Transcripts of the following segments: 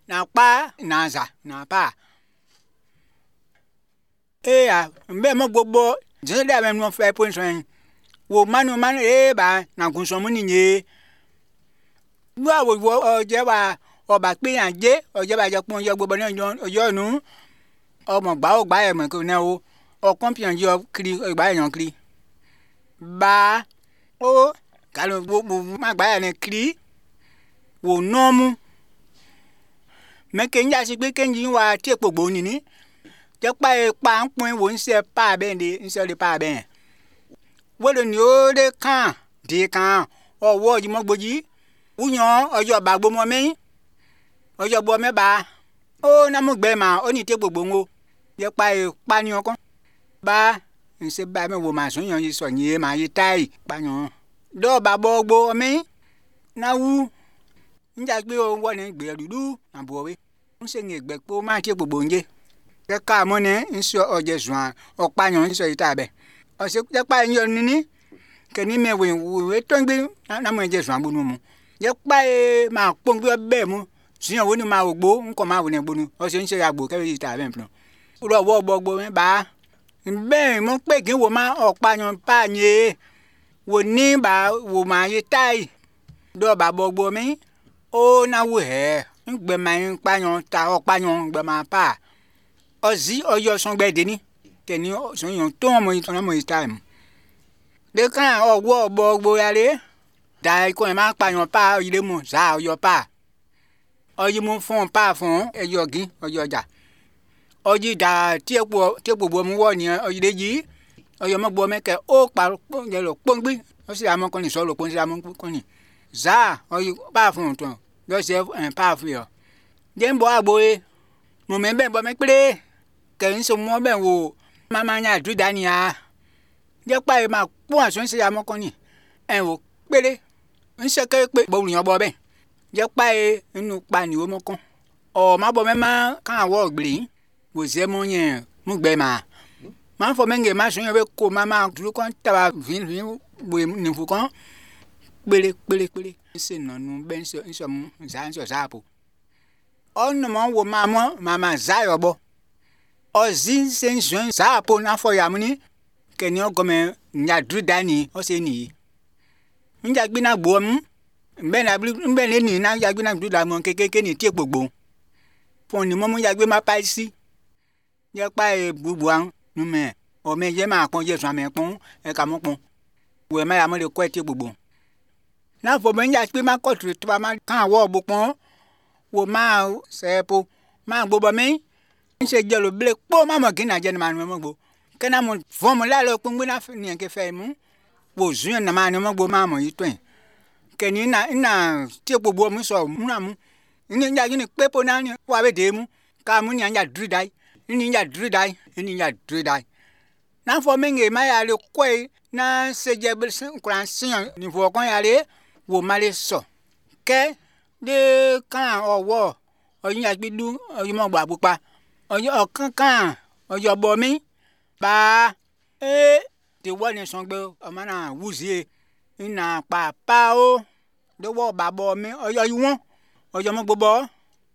na pa na za na pa ya mbe mo gbogbo je da me no fe po nson wo manu ba na gunso mu ni nye wa wo je wa oba pe yan je oje ba je pon yo gbogbo ni ojo nu ọmọ gba o gba e mo ko na o kompian yo kiri gba yan kiri ba o kalo ma gba yan kiri wo no mu me ke nja si pe kenji wa tiepogbo ni ni je pa npon wo nse pa be ni nse le pa be wo lo ni o de kan owo ji mo gboji uyan ojo ba gbo mo mi ojo bo me ba o na mo gbe ma o ni te gbogbo ngo je pa ni okon ba nse ba me wo ma sun yan yi so yin ma yi tai pa yan do ba gbogbo mi na wu nja gbe o wo ni gbe dudu na bo we nse ni gbe po ma te gbogbo nje je ka mo ni nse oje zuan o pa yan nse yi ta be o se je pa yan ni ni ke ni me we to gbe na mo je zuan gbonu mu je pa ma pon gbe be mu siyan wo ni ma ogbo nko ma wo ni gbonu o se nse agbo ke yi ta be npon ro wo gbogbo me ba nbe mo pe kin wo ma opa yan pa nye wo ni ba wo ma yi tai do ba gbogbo mi o na wo he ngbe ma yin pa yan ta opa yan ngbe ma pa ozi oyo son gbe de ni teni so yan to mo yi time de kan owo gbogbo yare da ko ma pa yan pa ile mo za oyo pa oyi mo fun pa fun eyo gin oyo ja oji da ti epo bo mu wo ni oyi deji oyo mo gbo meke o pa je lo pongbi o si amon kon ni so lo pon si amon kon ni za oyi pa fun ton lo se pa fu yo je nbo agbo mo me be bo me pere ke nso mo be wo mama nya du dani a je pa ma po aso si amon kon ni wo pere nse ke pe bo yan bo be je pa inu pa ni wo mo kon o ma bo me ma kan wo gbin wo se mo yen mu gbe ma fo menge ma sun be ko mama duru kon ta vin bo ni fu kon pere se no nu ben so mu za po on no mo wo mama za yo bo o zin sen sun za po na fo ya mu ni ke ni o go me nya duru dani o se ni nja gbi na gbo mu mbe ni na ya gbi na duru da mo kekeke ni ti gbogbo fo ni mo mu ya gbi ma pa si je pa bubu an nu me o me je ma pon je so me pon e ka mo pon we ma ya mo le ko ti gbogbo na fo me nja pe ma ko tu to ma kan wo bo pon wo ma se po ma gbogbo mi nse je lo ble po ma mo kin na je na mo gbo ke na mo fo mo la lo pon gbe na ni ke fe mu wo zun na ma ni mo gbo ma mo yi to ke ni na ti gbogbo mu so mu na mu ni nja ni pe po na ni wa be de mu ka mu ni anja dru dai ni ya dru dai na fo menge ma ya le koi na se je bil sin kuran sin ni fo kon ya le wo ma le so ke de kan owo oyin ya gbidu oyin mo gba pupa oyin okan oyo bo mi ba de wo ni son gbe o ma na wuzie ina pa o de wo ba bo mi oyo yi won oyo mo gbogbo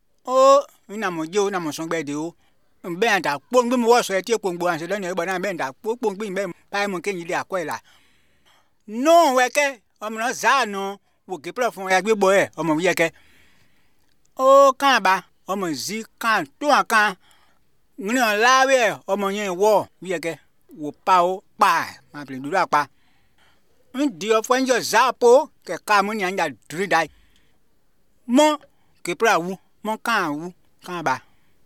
o ina mo je o na mo son gbe de o mbe anda pongbi mo wo so e ti pongbo an se lo ni e gbo na mbe anda pongbi mbe pa mo ken ile akoila no weke omo na za no wo ke pro fun ya gbegbo omo wi yeke o kan ba omo zi kan to kan ni on lawe omo yen wo wi yeke wo pa o pa ma ple duru apa ndi o fun jo zapo ke ka mo ni anja dru dai mo ke pra wu mo kan ba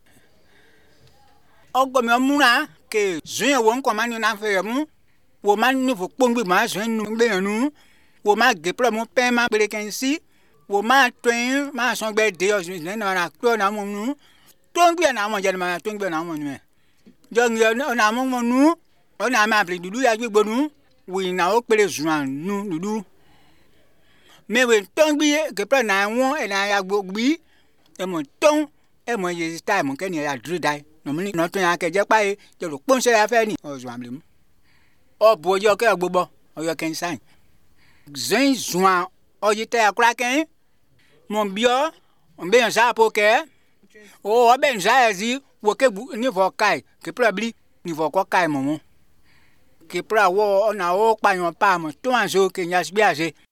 ogo mi omura ke zun wo nko ma ni na fe mu wo ma ni fo pongbi ma zun nu gbe nu wo ma ge pro mo pe ma pere ken si wo ma twin ma son gbe de o zun na na kro na mo nu to ngbe na mo je na to ngbe na mo nu jo ngi na mo nu o na ma ple dudu ya gbegbo nu wi na o pere zun nu dudu me we to ngbi ge pro na won e na ya gbogbi e mo ton e mo ye time ke ni ya dru dai no mi no tun ya ke je pa je ro pon se ya fe ni o zuan blem o bo yo ke gbogbo o yo ken sign zen zuan o yi te akura ken mo bio on be yan sa po ke o ben zazi wo ke ni vo kai ke probably ni vo ko kai mo ke pra wo na o pa yan pa mo to an so ke nya sbi ase